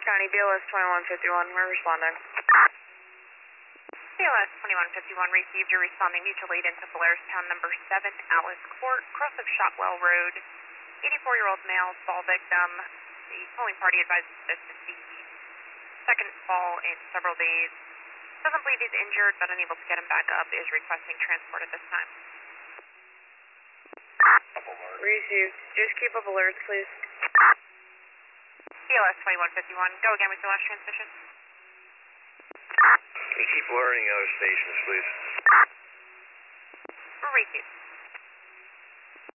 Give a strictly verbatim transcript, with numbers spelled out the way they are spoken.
County, B L S twenty-one fifty-one, we're responding. B L S twenty-one fifty-one received. You're responding mutual aid into Polaris Town number seven, Alice Court, cross of Shotwell Road. eighty-four-year-old male, fall victim. The towing party advises this is the second fall in several days. Doesn't believe he's injured, but unable to get him back up, is requesting transport at this time. Received. Just keep up alerts, please. B L S twenty-one fifty-one, go again with your last transmission. Can you keep alerting other stations, please? Repeat.